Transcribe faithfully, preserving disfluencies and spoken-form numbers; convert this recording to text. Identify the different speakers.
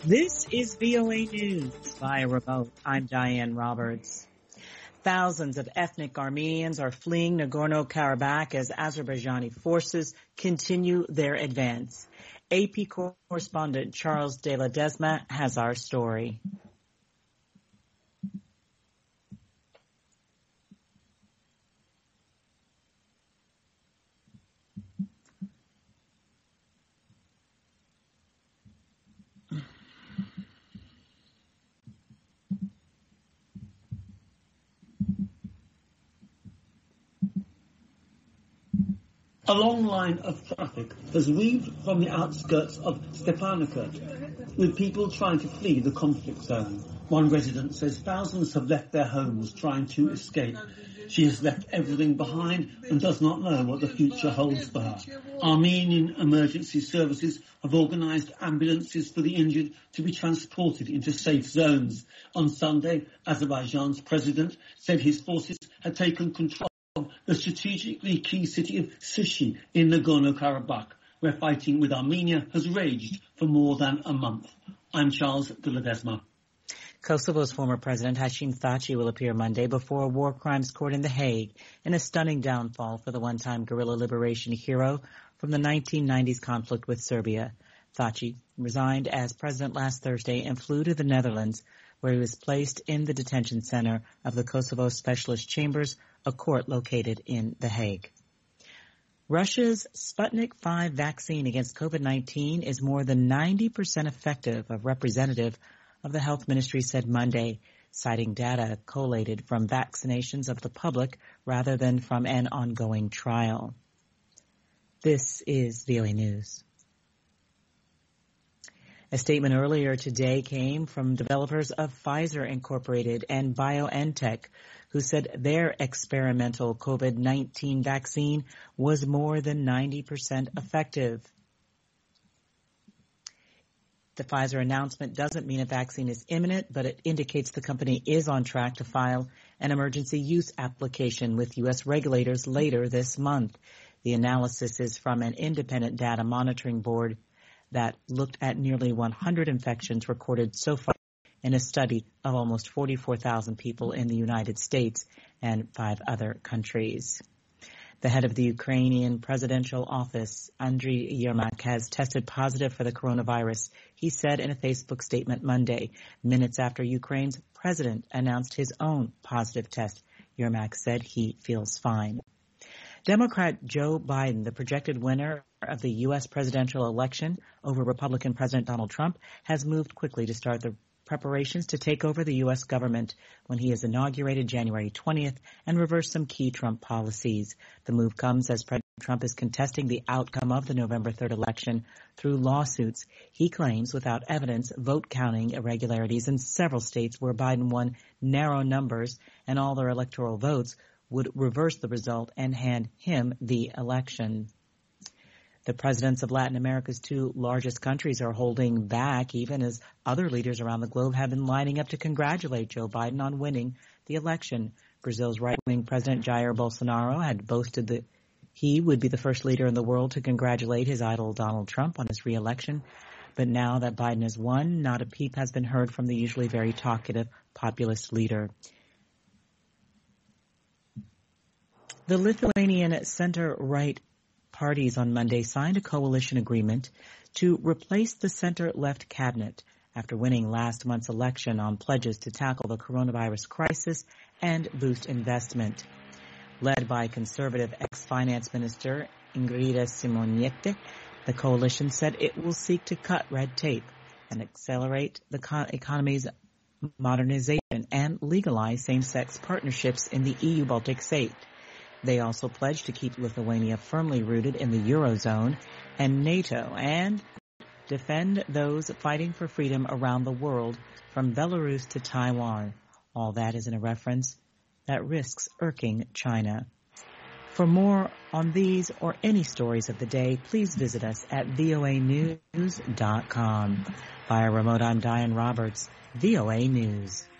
Speaker 1: This is V O A News via remote. I'm Diane Roberts. Thousands of ethnic Armenians are fleeing Nagorno-Karabakh as Azerbaijani forces continue their advance. A P correspondent Charles de Ledesma has our story.
Speaker 2: A long line of traffic has weaved from the outskirts of Stepanakert, with people trying to flee the conflict zone. One resident says thousands have left their homes trying to escape. She has left everything behind and does not know what the future holds for her. Armenian emergency services have organised ambulances for the injured to be transported into safe zones. On Sunday, Azerbaijan's president said his forces had taken control the strategically key city of Sishi in Nagorno-Karabakh, where fighting with Armenia has raged for more than a month. I'm Charles de Ledesma.
Speaker 1: Kosovo's former president Hashim Thaçi will appear Monday before a war crimes court in The Hague in a stunning downfall for the one-time guerrilla liberation hero from the nineteen nineties conflict with Serbia. Thaçi resigned as president last Thursday and flew to the Netherlands, where he was placed in the detention center of the Kosovo Specialist Chambers, a court located in The Hague. Russia's Sputnik five vaccine against COVID nineteen is more than ninety percent effective, a representative of the health ministry said Monday, citing data collated from vaccinations of the public rather than from an ongoing trial. This is V O A News. A statement earlier today came from developers of Pfizer Incorporated and BioNTech, who said their experimental COVID nineteen vaccine was more than ninety percent effective. The Pfizer announcement doesn't mean a vaccine is imminent, but it indicates the company is on track to file an emergency use application with U S regulators later this month. The analysis is from an independent data monitoring board that looked at nearly one hundred infections recorded so far in a study of almost forty-four thousand people in the United States and five other countries. The head of the Ukrainian presidential office, Andriy Yermak, has tested positive for the coronavirus, he said in a Facebook statement Monday, minutes after Ukraine's president announced his own positive test. Yermak said he feels fine. Democrat Joe Biden, the projected winner of the U S presidential election over Republican President Donald Trump, has moved quickly to start the preparations to take over the U S government when he is inaugurated January twentieth and reverse some key Trump policies. The move comes as President Trump is contesting the outcome of the November third election through lawsuits. He claims without evidence vote counting irregularities in several states where Biden won narrow numbers and all their electoral votes would reverse the result and hand him the election. The presidents of Latin America's two largest countries are holding back, even as other leaders around the globe have been lining up to congratulate Joe Biden on winning the election. Brazil's right-wing President Jair Bolsonaro had boasted that he would be the first leader in the world to congratulate his idol Donald Trump on his re-election. But now that Biden has won, not a peep has been heard from the usually very talkative populist leader. The Lithuanian center-right parties on Monday signed a coalition agreement to replace the center-left cabinet after winning last month's election on pledges to tackle the coronavirus crisis and boost investment. Led by conservative ex-finance minister Ingrida Simoniette, the coalition said it will seek to cut red tape and accelerate the economy's modernization and legalize same-sex partnerships in the E U Baltic state. They also pledged to keep Lithuania firmly rooted in the Eurozone and NATO and defend those fighting for freedom around the world from Belarus to Taiwan. All that is in a reference that risks irking China. For more on these or any stories of the day, please visit us at V O A news dot com. Via remote, I'm Diane Roberts, V O A News.